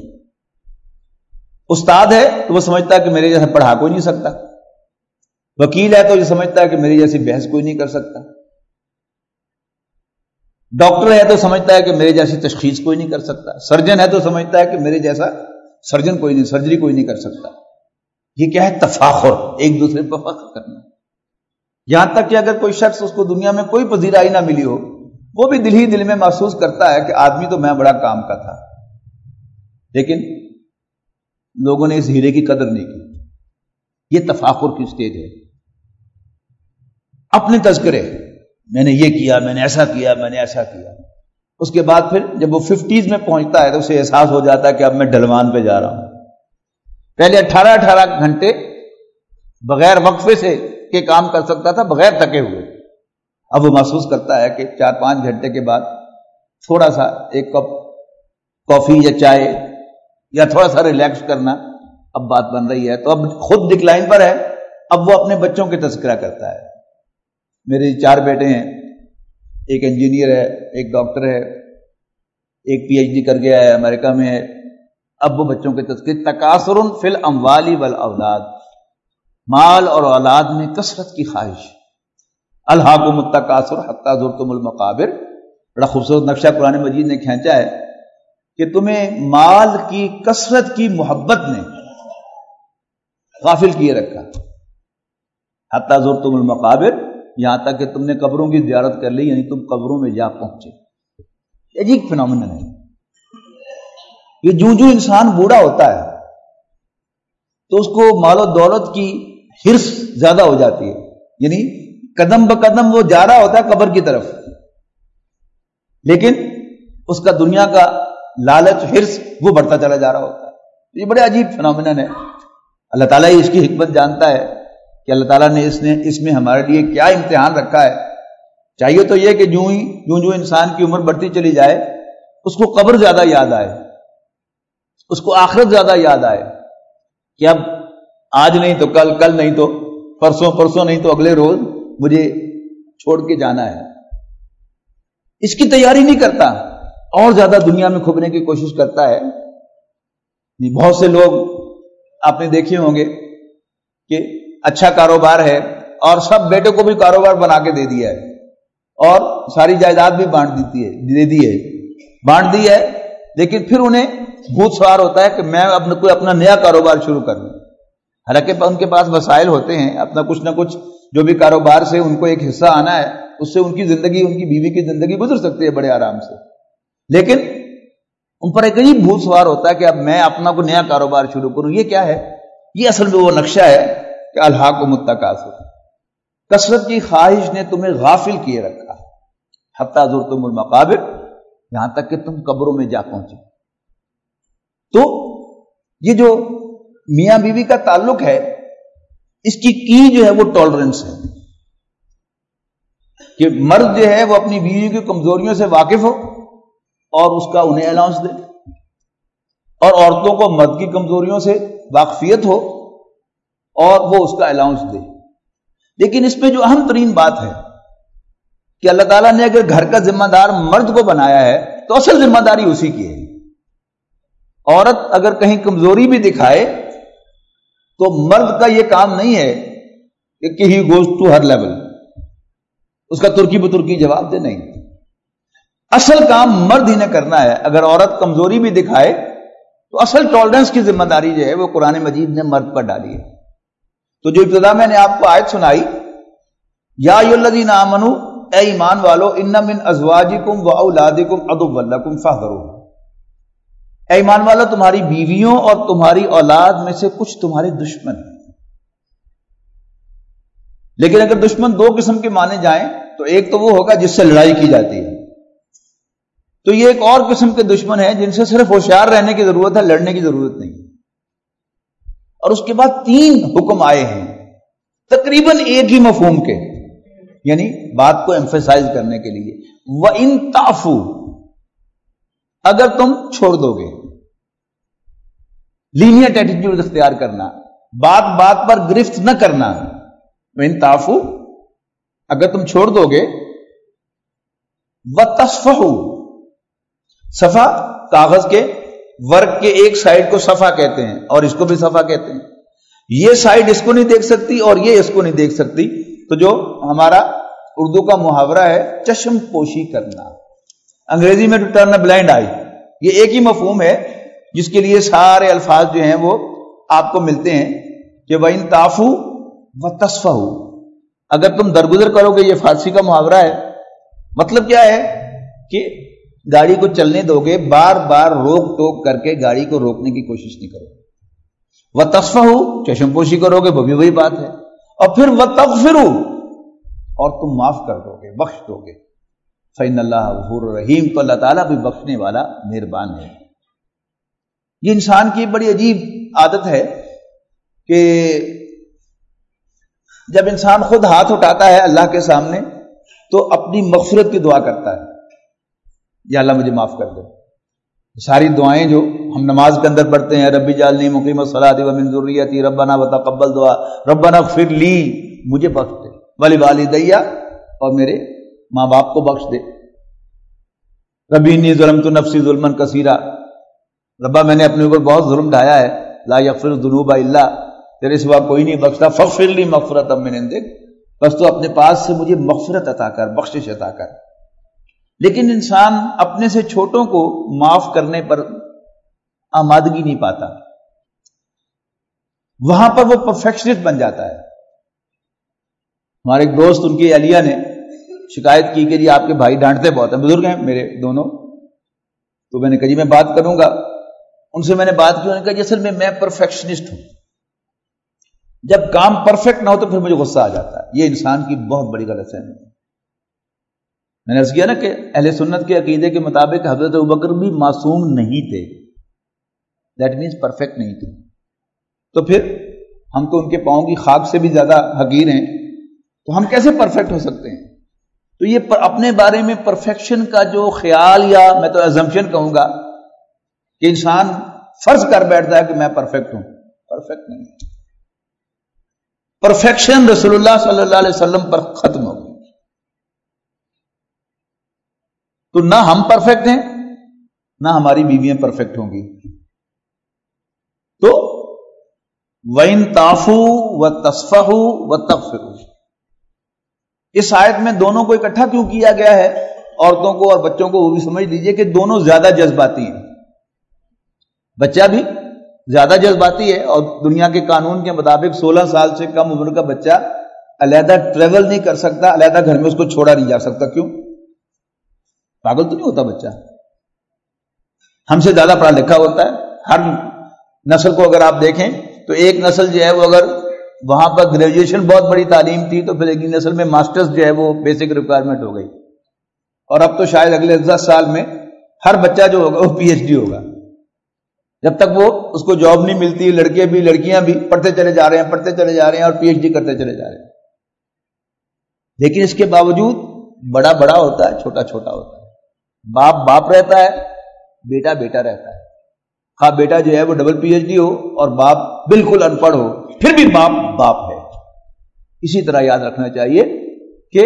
استاد ہے تو وہ سمجھتا ہے کہ میرے جیسا پڑھا کوئی نہیں سکتا. وکیل ہے تو یہ سمجھتا ہے کہ میری جیسی بحث کوئی نہیں کر سکتا. ڈاکٹر ہے تو سمجھتا ہے کہ میرے جیسی تشخیص کوئی نہیں کر سکتا. سرجن ہے تو سمجھتا ہے کہ میرے جیسا سرجن کوئی نہیں، سرجری کوئی نہیں کر سکتا. یہ کیا ہے؟ تفاخر، ایک دوسرے پر فخر کرنا. یہاں تک کہ اگر کوئی شخص اس کو دنیا میں کوئی پذیرائی نہ ملی ہو، وہ بھی دل ہی دل میں محسوس کرتا ہے کہ آدمی تو میں بڑا کام کا تھا، لیکن لوگوں نے اس ہیرے کی قدر نہیں کی. یہ تفاخر کی سٹیج ہے. اپنے تذکرے، میں نے یہ کیا، میں نے ایسا کیا، میں نے ایسا کیا. اس کے بعد پھر جب وہ ففٹیز میں پہنچتا ہے تو اسے احساس ہو جاتا ہے کہ اب میں ڈھلوان پہ جا رہا ہوں. پہلے اٹھارہ اٹھارہ گھنٹے بغیر وقفے سے کے کام کر سکتا تھا بغیر تھکے ہوئے، اب وہ محسوس کرتا ہے کہ چار پانچ گھنٹے کے بعد تھوڑا سا ایک کپ کافی یا چائے یا تھوڑا سا ریلیکس کرنا اب بات بن رہی ہے، تو اب خود ڈکلائن پر ہے، اب وہ اپنے بچوں کے تذکرہ کرتا ہے. میرے چار بیٹے ہیں، ایک انجینئر ہے، ایک ڈاکٹر ہے، ایک پی ایچ ڈی کر گیا ہے، امریکہ میں ہے. اب وہ بچوں کے تذکرے، تکاثر فی الاموال والاولاد، مال اور اولاد میں کثرت کی خواہش. الہاکم التکاثر حتی زرتم المقابر، بڑا خوبصورت نقشہ قرآن مجید نے کھینچا ہے کہ تمہیں مال کی کثرت کی محبت نے غافل کیے رکھا. حتی زرتم المقابر، یہاں تک کہ تم نے قبروں کی زیارت کر لی، یعنی تم قبروں میں جا پہنچے. عجیب فنومینن ہے یہ. جو جو انسان بوڑھا ہوتا ہے تو اس کو مال و دولت کی حرص زیادہ ہو جاتی ہے، یعنی قدم بقدم وہ جا رہا ہوتا ہے قبر کی طرف، لیکن اس کا دنیا کا لالچ حرص وہ بڑھتا چلا جا رہا ہوتا ہے. یہ بڑے عجیب فنومینن ہے. اللہ تعالیٰ اس کی حکمت جانتا ہے کہ اللہ تعالیٰ نے اس نے اس میں ہمارے لیے کیا امتحان رکھا ہے. چاہیے تو یہ کہ جو ہی جو جو انسان کی عمر بڑھتی چلی جائے اس کو قبر زیادہ یاد آئے، اس کو آخرت زیادہ یاد آئے کہ اب آج نہیں تو کل، کل نہیں تو پرسوں، پرسوں نہیں تو اگلے روز مجھے چھوڑ کے جانا ہے. اس کی تیاری نہیں کرتا، اور زیادہ دنیا میں کھپنے کی کوشش کرتا ہے. بہت سے لوگ آپ نے دیکھے ہوں گے کہ اچھا کاروبار ہے اور سب بیٹے کو بھی کاروبار بنا کے دے دیا ہے اور ساری جائیداد بھی بانٹ دیتی ہے دے دی ہے بانٹ دی ہے لیکن پھر انہیں بھوت سوار ہوتا ہے کہ میں اپنا کوئی اپنا نیا کاروبار شروع کر لوں. حالانکہ ان کے پاس وسائل ہوتے ہیں، اپنا کچھ نہ کچھ جو بھی کاروبار سے ان کو ایک حصہ آنا ہے، اس سے ان کی زندگی، ان کی بیوی کی زندگی گزر سکتی ہے بڑے آرام سے. لیکن ان پر ایک عجیب بھوت سوار ہوتا ہے کہ اب میں اپنا کوئی نیا کاروبار شروع کروں. یہ کیا ہے؟ یہ اصل میں وہ نقشہ ہے کہ الہاکم التکاثر، کثرت کی خواہش نے تمہیں غافل کیے رکھا حتی زرتم المقابر، یہاں تک کہ تم قبروں میں جا پہنچے. تو یہ جو میاں بیوی کا تعلق ہے، اس کی کی جو ہے وہ ٹالرنس ہے کہ مرد جو ہے وہ اپنی بیوی کی کمزوریوں سے واقف ہو اور اس کا انہیں الاؤنس دے، اور عورتوں کو مرد کی کمزوریوں سے واقفیت ہو اور وہ اس کا الاؤنس دے. لیکن اس میں جو اہم ترین بات ہے کہ اللہ تعالیٰ نے اگر گھر کا ذمہ دار مرد کو بنایا ہے تو اصل ذمہ داری اسی کی ہے. عورت اگر کہیں کمزوری بھی دکھائے تو مرد کا یہ کام نہیں ہے کہ he goes to her level, اس کا ترکی بترکی جواب دے. نہیں، اصل کام مرد ہی نے کرنا ہے. اگر عورت کمزوری بھی دکھائے تو اصل ٹالرنس کی ذمہ داری جو ہے وہ قرآن مجید نے مرد پر ڈالی ہے. تو جو ابتدا میں نے آپ کو آیت سنائی، یا ایھا الذین آمنوا، اے ایمان والو، ان من ازواجکم و اولادکم عدوا لکم فاحذروہ، اے ایمان والو تمہاری بیویوں اور تمہاری اولاد میں سے کچھ تمہارے دشمن ہیں. لیکن اگر دشمن دو قسم کے مانے جائیں تو ایک تو وہ ہوگا جس سے لڑائی کی جاتی ہے، تو یہ ایک اور قسم کے دشمن ہیں جن سے صرف ہوشیار رہنے کی ضرورت ہے، لڑنے کی ضرورت نہیں. اور اس کے بعد تین حکم آئے ہیں تقریباً ایک ہی مفہوم کے، یعنی بات کو ایمفیسائز کرنے کے لیے. وَإِن تَعْفُوا، اگر تم چھوڑ دو گے، لینیٹ ایٹیٹیوڈ اختیار کرنا، بات بات پر گرفت نہ کرنا. وَإِن تَعْفُوا، اگر تم چھوڑ دو گے. وَتَصْفَحُوا، صفحہ کاغذ کے ورق کے ایک سائڈ کو صفحہ کہتے ہیں اور اس کو بھی صفحہ کہتے ہیں. یہ سائڈ اس کو نہیں دیکھ سکتی اور یہ اس کو نہیں دیکھ سکتی. تو جو ہمارا اردو کا محاورہ ہے چشم پوشی کرنا، انگریزی میں to turn a blind eye, یہ ایک ہی مفہوم ہے جس کے لیے سارے الفاظ جو ہیں وہ آپ کو ملتے ہیں کہ وَإِن تَعْفُوا وَتَصْفَحُوا، اگر تم درگزر کرو گے. یہ فارسی کا محاورہ ہے. مطلب کیا ہے کہ گاڑی کو چلنے دو گے، بار بار روک ٹوک کر کے گاڑی کو روکنے کی کوشش نہیں کرو. وَتَصْفَحُوا، چشم پوشی کرو گے، وہ بھی وہی بات ہے. اور پھر وَتَغْفِرُوا، اور تم معاف کر دو گے، بخش دو گے. فَإِنَّ اللَّهَ غَفُورٌ رَحِيمٌ، تو اللہ تعالیٰ بھی بخشنے والا مہربان ہے. یہ انسان کی بڑی عجیب عادت ہے کہ جب انسان خود ہاتھ اٹھاتا ہے اللہ کے سامنے تو اپنی مغفرت کی دعا کرتا ہے، یا اللہ مجھے معاف کر دے. ساری دعائیں جو ہم نماز کے اندر پڑھتے ہیں، ربی جعلنی مقیم الصلاۃ ومن ذریتی ربنا وتقبل دعا، ربنا اغفر لی، مجھے بخش دے، ولوالدی، اور میرے ماں باپ کو بخش دے. ربی انی ظلمت نفسی ظلما کثیرا، ربا میں نے اپنے اوپر بہت ظلم ڈھایا ہے، لا یغفر الذنوب الا، تیرے سوا کوئی نہیں بخشتا، فاغفر لی مغفرۃ من عندک، بس تو اپنے پاس سے مجھے مغفرت عطا کر، بخشش عطا کر. لیکن انسان اپنے سے چھوٹوں کو معاف کرنے پر آمادگی نہیں پاتا، وہاں پر وہ پرفیکشنسٹ بن جاتا ہے. ہمارے ایک دوست، ان کی اہلیہ نے شکایت کی کہ جی آپ کے بھائی ڈانٹتے بہت ہیں، بزرگ ہیں میرے دونوں، تو میں نے کہا جی میں بات کروں گا. ان سے میں نے بات کی، انہوں نے کہا جی اصل میں میں پرفیکشنسٹ ہوں، جب کام پرفیکٹ نہ ہو تو پھر مجھے غصہ آ جاتا ہے. یہ انسان کی بہت بڑی غلط فہمی ہے. میں نے عرض کیا نا کہ اہل سنت کے عقیدے کے مطابق حضرت ابوبکر بھی معصوم نہیں تھے، دیٹ مینس پرفیکٹ نہیں تھے، تو پھر ہم تو ان کے پاؤں کی خاک سے بھی زیادہ حقیر ہیں، تو ہم کیسے پرفیکٹ ہو سکتے ہیں؟ تو یہ پر اپنے بارے میں پرفیکشن کا جو خیال، یا میں تو ایزمپشن کہوں گا کہ انسان فرض کر بیٹھتا ہے کہ میں پرفیکٹ ہوں، پرفیکٹ نہیں ہے. پرفیکشن رسول اللہ صلی اللہ علیہ وسلم پر ختم ہو گئی. تو نہ ہم پرفیکٹ ہیں، نہ ہماری بیویاں پرفیکٹ ہوں گی. تو وَإِن تَعْفُوا وَتَصْفَحُوا وَتَغْفِرُوا، اس آیت میں دونوں کو اکٹھا کیوں کیا گیا ہے، عورتوں کو اور بچوں کو؟ وہ بھی سمجھ لیجئے کہ دونوں زیادہ جذباتی ہیں. بچہ بھی زیادہ جذباتی ہے، اور دنیا کے قانون کے مطابق سولہ سال سے کم عمر کا بچہ علیحدہ ٹریول نہیں کر سکتا، علیحدہ گھر میں اس کو چھوڑا نہیں جا سکتا. کیوں؟ پاگل تو نہیں ہوتا بچہ، ہم سے زیادہ پڑھا لکھا ہوتا ہے. ہر نسل کو اگر آپ دیکھیں تو ایک نسل جو ہے وہ اگر وہاں پر گریجویشن بہت بڑی تعلیم تھی تو پھر ایک نسل میں ماسٹرز جو ہے وہ بیسک ریکوائرمنٹ ہو گئی، اور اب تو شاید اگلے دس سال میں ہر بچہ جو ہوگا وہ پی ایچ ڈی ہوگا. جب تک وہ اس کو جاب نہیں ملتی، لڑکے بھی لڑکیاں بھی پڑھتے چلے جا رہے ہیں پڑھتے چلے جا رہے ہیں اور پی ایچ ڈی کرتے چلے جا رہے ہیں. لیکن اس کے باوجود بڑا بڑا ہوتا ہے، چھوٹا چھوٹا ہوتا ہے. باپ باپ رہتا ہے، بیٹا بیٹا رہتا ہے. ہاں بیٹا جو ہے وہ ڈبل پی ایچ ڈی ہو اور باپ بالکل ان پڑھ ہو، پھر بھی باپ باپ ہے. اسی طرح یاد رکھنا چاہیے کہ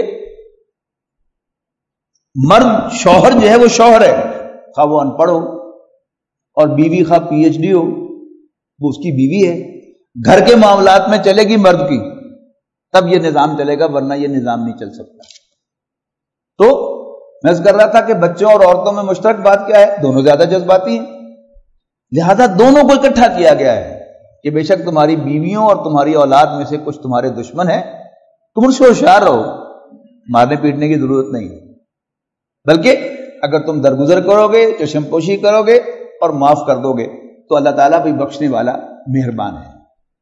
مرد شوہر جو ہے وہ شوہر ہے، خواہ وہ ان پڑھ ہو، اور بیوی خواہ پی ایچ ڈی ہو، وہ اس کی بیوی ہے. گھر کے معاملات میں چلے گی مرد کی، تب یہ نظام چلے گا، ورنہ یہ نظام نہیں چل سکتا. تو میں اس کر رہا تھا کہ بچوں اور عورتوں میں مشترک بات کیا ہے؟ دونوں زیادہ جذباتی ہیں، لہذا دونوں کو اکٹھا کیا گیا ہے کہ بے شک تمہاری بیویوں اور تمہاری اولاد میں سے کچھ تمہارے دشمن ہیں، تم ان سے ہوشیار رہو، مارنے پیٹنے کی ضرورت نہیں، بلکہ اگر تم درگزر کرو گے، چشم پوشی کرو گے اور معاف کر دو گے تو اللہ تعالیٰ بھی بخشنے والا مہربان ہے.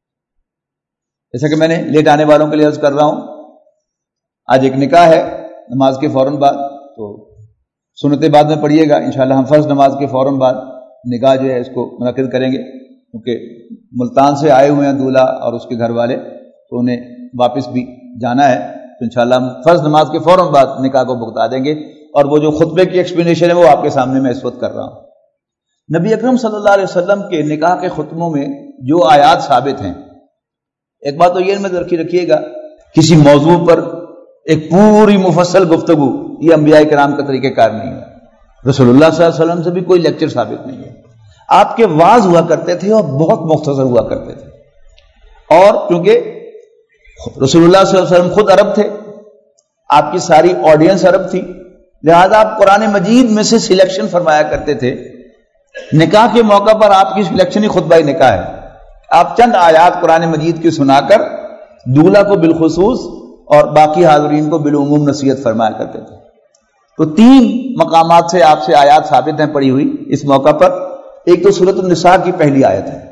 جیسا کہ میں نے لیٹ آنے والوں کے لیے عرض کر رہا ہوں، آج ایک نکاح ہے نماز کے فوراً بعد، تو سنتیں بعد میں پڑھیے گا انشاءاللہ. ہم فرض نماز کے فوراً بعد نکاح جو ہے اس کو منعقد کریں گے، کیونکہ ملتان سے آئے ہوئے ہیں دولہا اور اس کے گھر والے، تو انہیں واپس بھی جانا ہے. تو انشاءاللہ ہم فرض نماز کے فوراً بعد نکاح کو بتا دیں گے، اور وہ جو خطبے کی ایکسپلینیشن ہے وہ آپ کے سامنے میں اس وقت کر رہا ہوں. نبی اکرم صلی اللہ علیہ وسلم کے نکاح کے خطبوں میں جو آیات ثابت ہیں، ایک بات تو یہ میں رکھی رکھیے گا، کسی موضوع پر ایک پوری مفصل گفتگو یہ انبیاء کرام کا طریقہ کار نہیں ہے. رسول اللہ صلی اللہ علیہ وسلم سے بھی کوئی لیکچر ثابت نہیں ہے. آپ کے واعظ ہوا کرتے تھے اور بہت مختصر ہوا کرتے تھے، اور کیونکہ رسول اللہ صلی اللہ علیہ وسلم خود عرب تھے، آپ کی ساری آڈینس عرب تھی، لہذا آپ قرآن مجید میں سے سلیکشن فرمایا کرتے تھے. نکاح کے موقع پر آپ کی سلیکشن ہی خطبہ نکاح ہے. آپ چند آیات قرآن مجید کی سنا کر دولہا کو بالخصوص اور باقی حاضرین کو بالعموم نصیحت فرمایا کرتے تھے. تو تین مقامات سے آپ سے آیات ثابت ہیں پڑھی ہوئی اس موقع پر. ایک تو سورۃ النساء کی پہلی آیت ہے،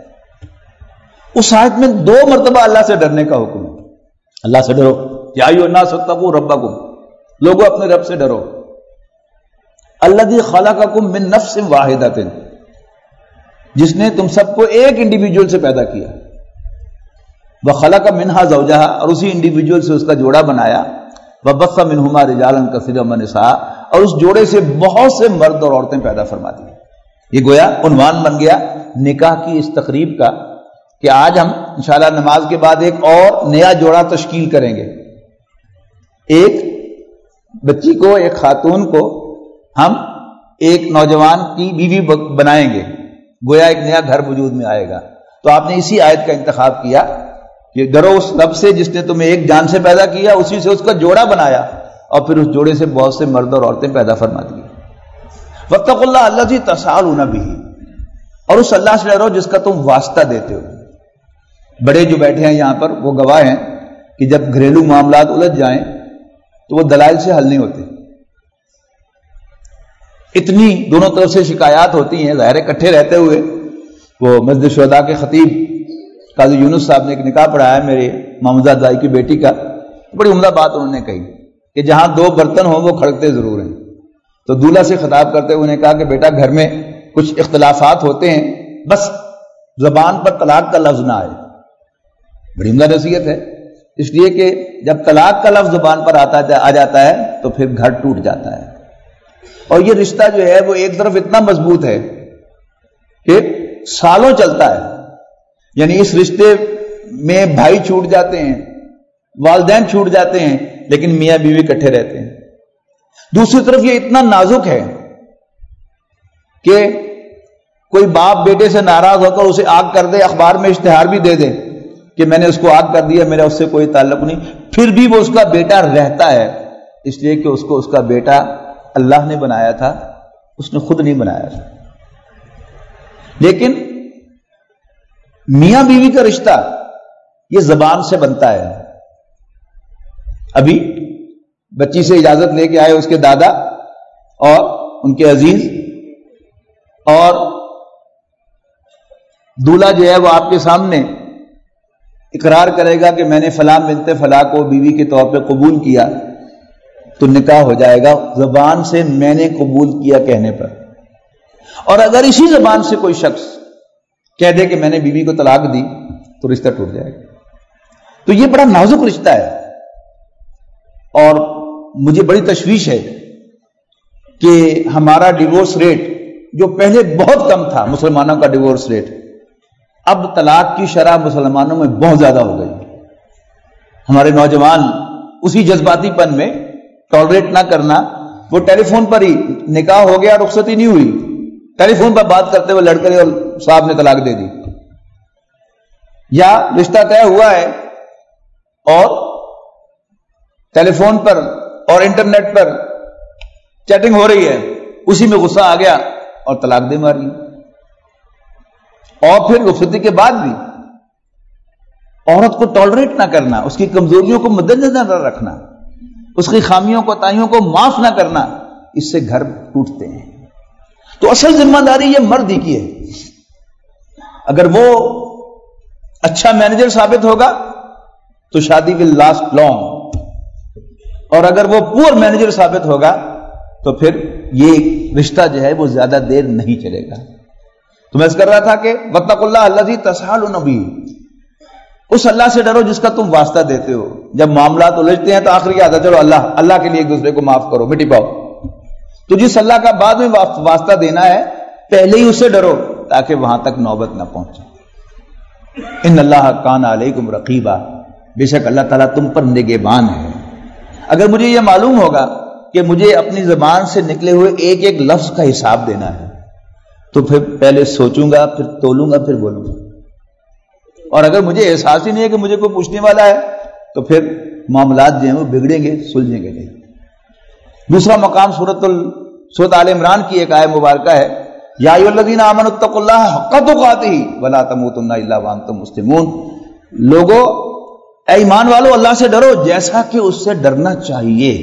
اس آیت میں دو مرتبہ اللہ سے ڈرنے کا حکم ہے. اللہ سے ڈرو، یا ایھا الناس اتقوا ربکم، لوگوں اپنے رب سے ڈرو. الذی خلقکم من نفس واحدۃ، جس نے تم سب کو ایک انڈیویجول سے پیدا کیا. وَخَلَقَ مِنْهَا زَوْجَهَا، اور اسی انڈیویجول سے اس کا جوڑا بنایا، وَبَثَّ مِنْهُمَا رِجَالًا كَثِيرًا وَنِسَاءً، اور اس جوڑے سے بہت سے مرد اور عورتیں پیدا فرما دی۔ یہ گویا عنوان بن گیا نکاح کی اس تقریب کا کہ آج ہم انشاءاللہ نماز کے بعد ایک اور نیا جوڑا تشکیل کریں گے۔ ایک بچی کو، ایک خاتون کو ہم ایک نوجوان کی بیوی بنائیں گے، گویا ایک نیا گھر وجود میں آئے گا۔ تو آپ نے اسی آیت کا انتخاب کیا کہ ڈرو اس رب سے جس نے تمہیں ایک جان سے پیدا کیا، اسی سے اس کا جوڑا بنایا، اور پھر اس جوڑے سے بہت سے مرد اور عورتیں پیدا فرما دی۔ واتقوا اللہ الذی تساءلون بہ، اور اس اللہ سے ڈرو جس کا تم واسطہ دیتے ہو۔ بڑے جو بیٹھے ہیں یہاں پر وہ گواہ ہیں کہ جب گھریلو معاملات الجھ جائیں تو وہ دلائل سے حل نہیں ہوتے، اتنی دونوں طرف سے شکایات ہوتی ہیں۔ ظاہر اکٹھے رہتے ہوئے وہ مسجد شہداء کے خطیب قاضی یونس صاحب نے ایک نکاح پڑھایا میرے ماموزہ دائی کی بیٹی کا، بڑی عمدہ بات انہوں نے کہی کہ جہاں دو برتن ہوں وہ کھڑکتے ضرور ہیں۔ تو دولہا سے خطاب کرتے ہوئے کہا کہ بیٹا گھر میں کچھ اختلافات ہوتے ہیں، بس زبان پر طلاق کا لفظ نہ آئے۔ بڑی عمدہ نصیحت ہے، اس لیے کہ جب طلاق کا لفظ زبان پر آتا آ جاتا ہے تو پھر گھر ٹوٹ جاتا ہے۔ اور یہ رشتہ جو ہے وہ ایک طرف اتنا مضبوط ہے کہ سالوں چلتا ہے، یعنی اس رشتے میں بھائی چھوٹ جاتے ہیں، والدین چھوٹ جاتے ہیں، لیکن میاں بیوی اکٹھے رہتے ہیں۔ دوسری طرف یہ اتنا نازک ہے کہ کوئی باپ بیٹے سے ناراض ہو کر اسے آگ کر دے، اخبار میں اشتہار بھی دے دے کہ میں نے اس کو آگ کر دیا، میرا اس سے کوئی تعلق نہیں، پھر بھی وہ اس کا بیٹا رہتا ہے، اس لیے کہ اس کو اس کا بیٹا اللہ نے بنایا تھا، اس نے خود نہیں بنایا تھا۔ لیکن میاں بیوی کا رشتہ یہ زبان سے بنتا ہے۔ ابھی بچی سے اجازت لے کے آئے اس کے دادا اور ان کے عزیز، اور دولہا جو ہے وہ آپ کے سامنے اقرار کرے گا کہ میں نے فلاں بنت فلاں کو بیوی کے طور پہ قبول کیا، تو نکاح ہو جائے گا زبان سے میں نے قبول کیا کہنے پر۔ اور اگر اسی زبان سے کوئی شخص کہہ دے کہ میں نے بیوی کو طلاق دی تو رشتہ ٹوٹ جائے گا۔ تو یہ بڑا نازک رشتہ ہے، اور مجھے بڑی تشویش ہے کہ ہمارا ڈیورس ریٹ جو پہلے بہت کم تھا، مسلمانوں کا ڈیورس ریٹ، اب طلاق کی شرح مسلمانوں میں بہت زیادہ ہو گئی۔ ہمارے نوجوان اسی جذباتی پن میں ٹالریٹ نہ کرنا، وہ ٹیلی فون پر ہی نکاح ہو گیا، رخصتی نہیں ہوئی، ٹیلی فون پر بات کرتے ہوئے لڑکے اور صاحب نے طلاق دے دی، یا رشتہ طے ہوا ہے اور ٹیلی فون پر اور انٹرنیٹ پر چیٹنگ ہو رہی ہے، اسی میں غصہ آ گیا اور طلاق دے ماری، اور پھر رخصتی کے بعد بھی عورت کو ٹالریٹ نہ کرنا، اس کی کمزوریوں کو مد نظر رکھنا، اس کی خامیوں کو تائیوں کو معاف نہ کرنا، اس سے گھر ٹوٹتے ہیں۔ تو اصل ذمہ داری یہ مرد ہی کی ہے۔ اگر وہ اچھا مینیجر ثابت ہوگا تو شادی ول لاسٹ لانگ، اور اگر وہ پور مینیجر ثابت ہوگا تو پھر یہ رشتہ جو ہے وہ زیادہ دیر نہیں چلے گا۔ تو میں اس کر رہا تھا کہ واتقوا اللہ الذی تساءلون بہ، اس اللہ سے ڈرو جس کا تم واسطہ دیتے ہو۔ جب معاملات الجھتے ہیں تو آخر کیا آتا، چلو اللہ اللہ کے لیے ایک دوسرے کو معاف کرو، مٹی پاؤ۔ تو جس اللہ کا بعد میں واسطہ دینا ہے پہلے ہی اس سے ڈرو تاکہ وہاں تک نوبت نہ پہنچے۔ ان اللہ کان علیکم رقیبا، بے شک اللہ تعالیٰ تم پر نگہبان ہے۔ اگر مجھے یہ معلوم ہوگا کہ مجھے اپنی زبان سے نکلے ہوئے ایک ایک لفظ کا حساب دینا ہے تو پھر پہلے سوچوں گا، پھر تولوں گا، پھر بولوں گا۔ اور اگر مجھے احساس ہی نہیں ہے کہ مجھے کوئی پوچھنے والا ہے تو پھر معاملات جو ہیں وہ بگڑیں گے، سلجھیں گے نہیں۔ دوسرا مقام سورۃ ال سورۃ آل عمران کی ایک آیت مبارکہ ہے، یا ایھا الذین آمنوا اتقوا اللہ حق تقاتہ ولا تموتن الا وانتم مسلمون، لوگو اے ایمان والو اللہ سے ڈرو جیسا کہ اس سے ڈرنا چاہیے،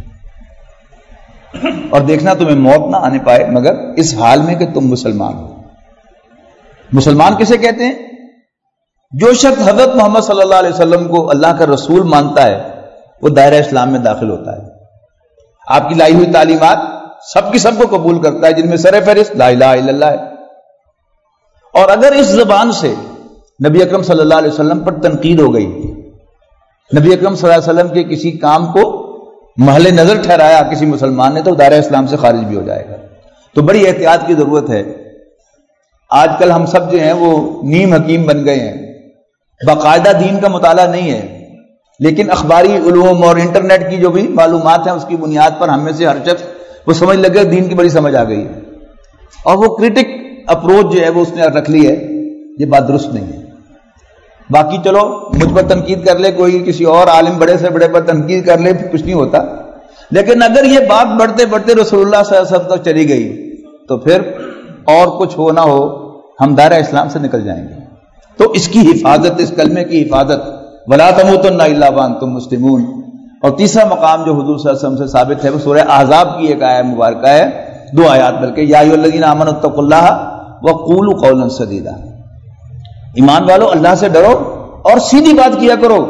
اور دیکھنا تمہیں موت نہ آنے پائے مگر اس حال میں کہ تم مسلمان ہو۔ مسلمان کسے کہتے ہیں؟ جو شخص حضرت محمد صلی اللہ علیہ وسلم کو اللہ کا رسول مانتا ہے وہ دائرہ اسلام میں داخل ہوتا ہے، آپ کی لائی ہوئی تعلیمات سب کی سب کو قبول کرتا ہے، جن میں سر فہرست لا الہ الا اللہ ہے۔ اور اگر اس زبان سے نبی اکرم صلی اللہ علیہ وسلم پر تنقید ہو گئی، نبی اکرم صلی اللہ علیہ وسلم کے کسی کام کو محل نظر ٹھہرایا کسی مسلمان نے تو دائرہ اسلام سے خارج بھی ہو جائے گا. تو بڑی احتیاط کی ضرورت ہے. آج کل ہم سب جو ہیں وہ نیم حکیم بن گئے ہیں، باقاعدہ دین کا مطالعہ نہیں ہے، لیکن اخباری علوم اور انٹرنیٹ کی جو بھی معلومات ہیں اس کی بنیاد پر ہم میں سے ہر شخص وہ سمجھ لگے دین کی بڑی سمجھ آ گئی ہے، اور وہ کرٹک اپروچ جو ہے وہ اس نے رکھ لی ہے. یہ بات درست نہیں ہے. باقی چلو مجھ پر تنقید کر لے کوئی، کسی اور عالم بڑے سے بڑے پر تنقید کر لے، کچھ نہیں ہوتا. لیکن اگر یہ بات بڑھتے بڑھتے رسول اللہ صلی اللہ علیہ وسلم تک چلی گئی تو پھر اور کچھ ہو نہ ہو ہم دائرہ اسلام سے نکل جائیں گے. تو اس کی حفاظت، اس کلمے کی حفاظت، وَلَا تَمُوتُنَّ إِلَّا وَأَنْتُمْ مُسْلِمُونَ. اور تیسرا مقام جو حضور صلی اللہ علیہ وسلم سے ثابت ہے وہ سورہ احزاب کی ایک آیت مبارکہ ہے، دو آیات بلکہ، یا ایھا الذین آمنوا اتقوا اللہ وقولوا قولا سدیدا. ایمان والو اللہ سے ڈرو اور سیدھی بات کیا کرو.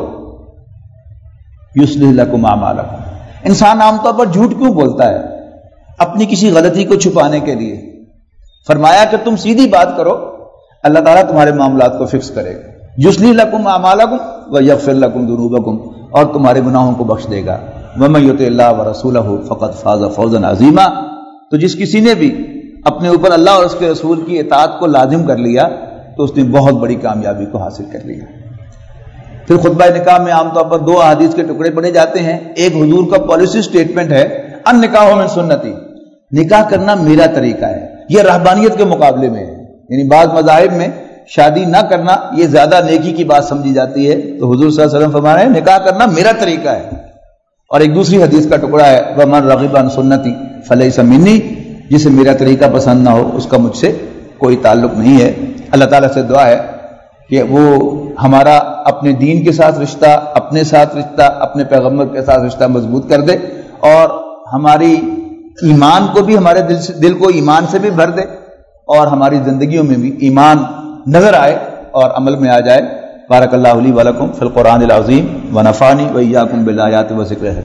یصلح لکم اعمالکم. انسان عام طور پر جھوٹ کیوں بولتا ہے؟ اپنی کسی غلطی کو چھپانے کے لیے. فرمایا کہ تم سیدھی بات کرو، اللہ تعالیٰ تمہارے معاملات کو فکس کرے گا. یصلح لکم اعمالکم ویغفر لکم ذنوبکم. اور تمہارے گناہوں کو بخش دے گا. ومن یطع اللہ ورسولہ فقد فاز فوزا عظیما. تو جس کسی نے بھی اپنے اوپر اللہ اور اس کے رسول کی اطاعت کو لازم کر لیا تو اس نے بہت بڑی کامیابی کو حاصل کر لیا. پھر خطبہ نکاح میں عام طور پر دو احادیث کے ٹکڑے پڑے جاتے ہیں. ایک حضور کا پالیسی سٹیٹمنٹ ہے، ان نکاح من سنتی، نکاح کرنا میرا طریقہ ہے. یہ رہبانیت کے مقابلے میں ہے، یعنی بعض مذاہب میں شادی نہ کرنا یہ زیادہ نیکی کی بات سمجھی جاتی ہے. تو حضور صلی اللہ علیہ وسلم فرما رہے ہیں نکاح کرنا میرا طریقہ ہے. اور ایک دوسری حدیث کا ٹکڑا ہے، ومن رغب عن سنتی فلیس منی، جسے میرا طریقہ پسند نہ ہو اس کا مجھ سے کوئی تعلق نہیں ہے. اللہ تعالیٰ سے دعا ہے کہ وہ ہمارا اپنے دین کے ساتھ رشتہ، اپنے ساتھ رشتہ، اپنے پیغمبر کے ساتھ رشتہ مضبوط کر دے، اور ہماری ایمان کو بھی، ہمارے دل سے دل کو ایمان سے بھی بھر دے، اور ہماری زندگیوں میں بھی ایمان نظر آئے اور عمل میں آ جائے. بارک اللہ لی ولکم فی القرآن العظیم ونفعنی وإیاکم بالآیات و ذکر